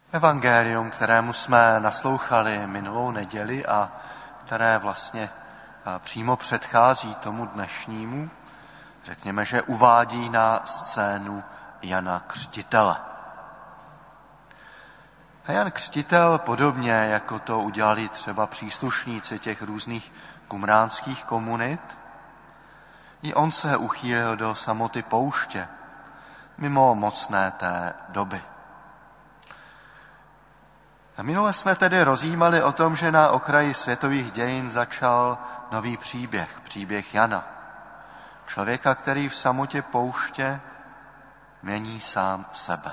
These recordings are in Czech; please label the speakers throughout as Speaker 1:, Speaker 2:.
Speaker 1: Evangelium, kterému jsme naslouchali minulou neděli a které vlastně přímo předchází tomu dnešnímu, řekněme, že uvádí na scénu Jana Křtitele. A Jan Křtitel, podobně jako to udělali třeba příslušníci těch různých kumránských komunit, i on se uchýlil do samoty pouště, mimo mocné té doby. A minule jsme tedy rozjímali o tom, že na okraji světových dějin začal nový příběh Jana. Člověka, který v samotě pouště mění sám sebe.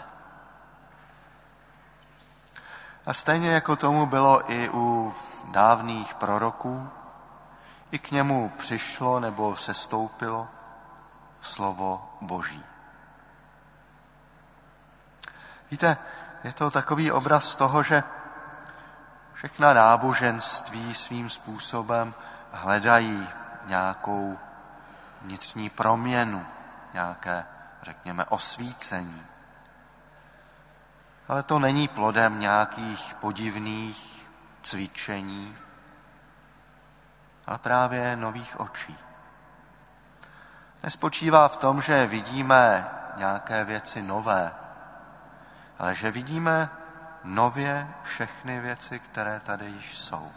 Speaker 1: A stejně jako tomu bylo i u dávných proroků, i k němu přišlo nebo sestoupilo slovo Boží. Víte, je to takový obraz toho, že všechna náboženství svým způsobem hledají nějakou vnitřní proměnu, nějaké, řekněme, osvícení. Ale to není plodem nějakých podivných cvičení, ale právě nových očí. Nespočívá v tom, že vidíme nějaké věci nové, ale že vidíme nově všechny věci, které tady již jsou.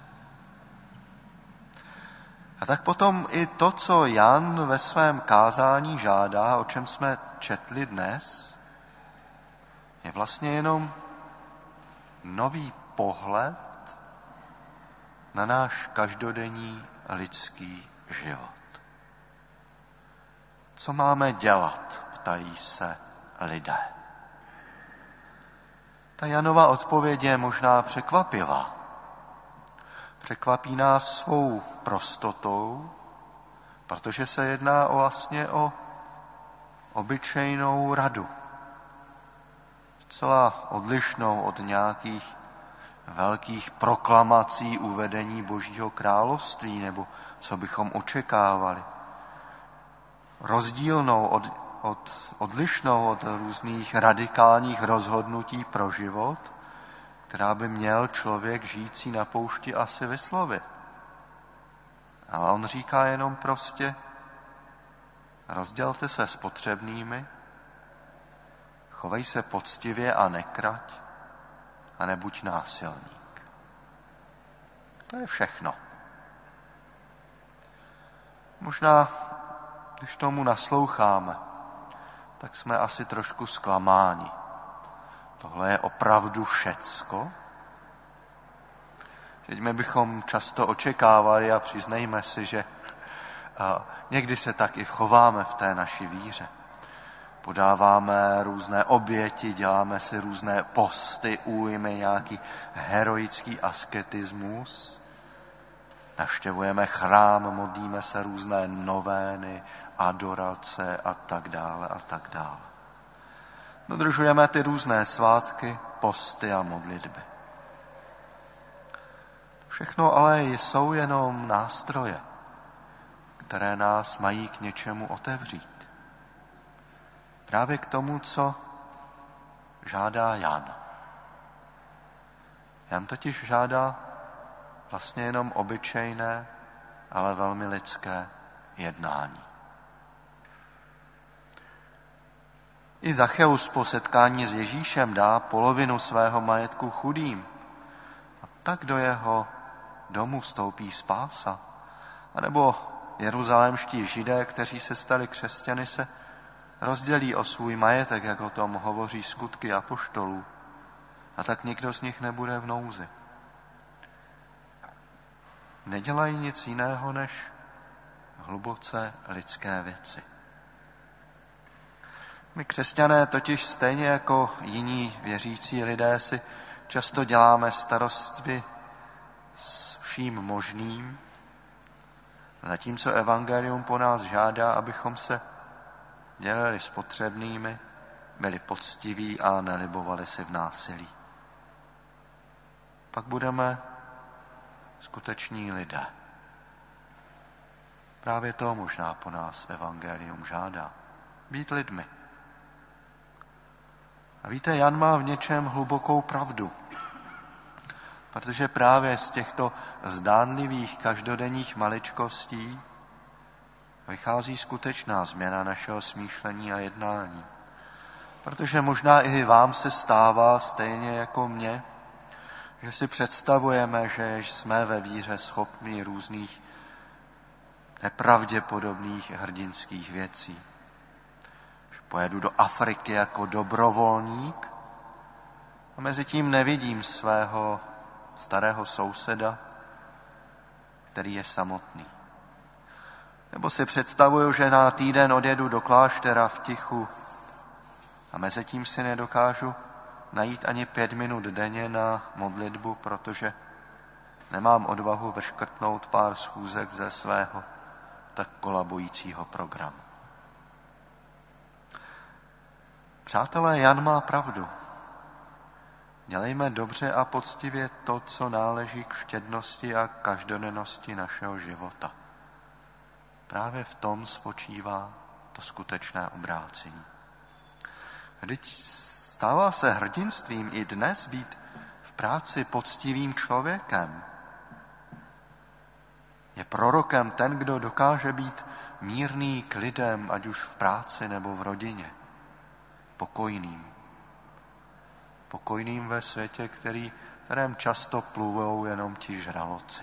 Speaker 1: A tak potom i to, co Jan ve svém kázání žádá, o čem jsme četli dnes, je vlastně jenom nový pohled na náš každodenní lidský život. Co máme dělat, ptají se lidé. Ta Janova odpověď je možná překvapivá. Překvapí nás svou prostotou, protože se jedná vlastně o obyčejnou radu. Zcela odlišnou od nějakých velkých proklamací uvedení Božího království, nebo co bychom očekávali. Rozdílnou, odlišnou od různých radikálních rozhodnutí pro život, která by měl člověk žijící na poušti asi vyslovit. Ale on říká jenom prostě, rozdělte se s potřebnými, chovej se poctivě a nekrať a nebuď násilník. To je všechno. Možná, když tomu nasloucháme, tak jsme asi trošku zklamáni. Tohle je opravdu všecko? Teď my bychom často očekávali a přiznejme si, že někdy se tak i chováme v té naší víře. Podáváme různé oběti, děláme si různé posty, újmy, nějaký heroický asketismus. Navštěvujeme chrám, modlíme se různé novény, adorace a tak dále a tak dále. Dodržujeme ty různé svátky, posty a modlitby. Všechno ale jsou jenom nástroje, které nás mají k něčemu otevřít. Právě k tomu, co žádá Jan. Jan totiž žádá vlastně jenom obyčejné, ale velmi lidské jednání. I Zacheus po setkání s Ježíšem dá polovinu svého majetku chudým. A tak do jeho domu vstoupí spása. A nebo jeruzalémští Židé, kteří se stali křesťany, se rozdělí o svůj majetek, jak o tom hovoří Skutky apoštolů. A tak nikdo z nich nebude v nouzi. Nedělají nic jiného než hluboce lidské věci. My křesťané totiž stejně jako jiní věřící lidé si často děláme starosti s vším možným, zatímco evangelium po nás žádá, abychom se dělili s potřebnými, byli poctiví a nelibovali si v násilí. Pak budeme skuteční lidé. Právě to možná po nás evangelium žádá. Být lidmi. A víte, Jan má v něčem hlubokou pravdu, protože právě z těchto zdánlivých každodenních maličkostí vychází skutečná změna našeho smýšlení a jednání. Protože možná i vám se stává, stejně jako mně, že si představujeme, že jsme ve víře schopni různých nepravděpodobných hrdinských věcí. Že pojedu do Afriky jako dobrovolník a mezi tím nevidím svého starého souseda, který je samotný. Nebo si představuju, že na týden odjedu do kláštera v tichu a mezi tím si nedokážu najít ani 5 minut denně na modlitbu, protože nemám odvahu vyškrtnout pár schůzek ze svého tak kolabujícího programu. Přátelé, Jan má pravdu. Dělejme dobře a poctivě to, co náleží k vštědnosti a každodennosti našeho života. Právě v tom spočívá to skutečné obrácení. Vždyť stává se hrdinstvím i dnes být v práci poctivým člověkem. Je prorokem ten, kdo dokáže být mírný k lidem, ať už v práci nebo v rodině. Pokojným. Pokojným ve světě, kterém často pluvou jenom ti žraloci.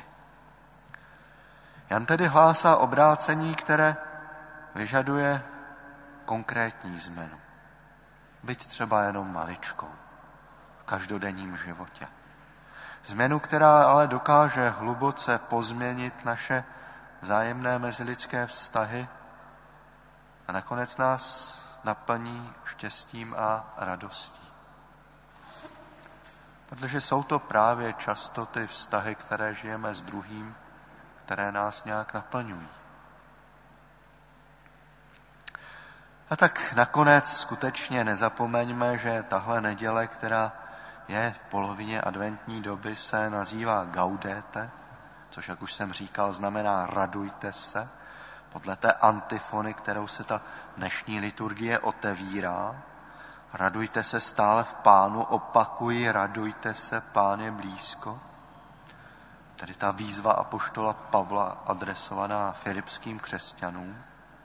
Speaker 1: Jan tedy hlásá obrácení, které vyžaduje konkrétní změnu. Byť třeba jenom maličkou v každodenním životě. Změnu, která ale dokáže hluboce pozměnit naše vzájemné mezilidské vztahy a nakonec nás naplní štěstím a radostí. Protože jsou to právě často ty vztahy, které žijeme s druhým, které nás nějak naplňují. A tak nakonec skutečně nezapomeňme, že tahle neděle, která je v polovině adventní doby, se nazývá Gaudete, což, jak už jsem říkal, znamená radujte se, podle té antifony, kterou se ta dnešní liturgie otevírá. Radujte se stále v Pánu, opakuji, radujte se, Pán je blízko. Tedy ta výzva apoštola Pavla adresovaná filipským křesťanům.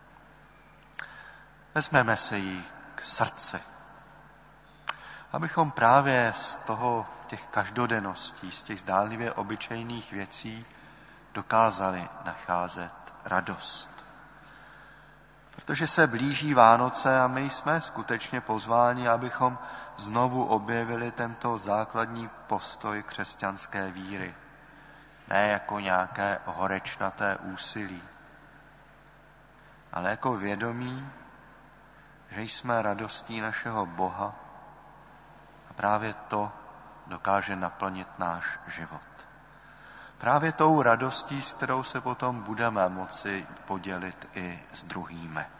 Speaker 1: Vezmeme se ji k srdci, abychom právě z těch každodenností, z těch zdánlivě obyčejných věcí dokázali nacházet radost. Protože se blíží Vánoce a my jsme skutečně pozváni, abychom znovu objevili tento základní postoj křesťanské víry. Ne jako nějaké horečnaté úsilí, ale jako vědomí, že jsme radostí našeho Boha a právě to dokáže naplnit náš život. Právě tou radostí, s kterou se potom budeme moci podělit i s druhými.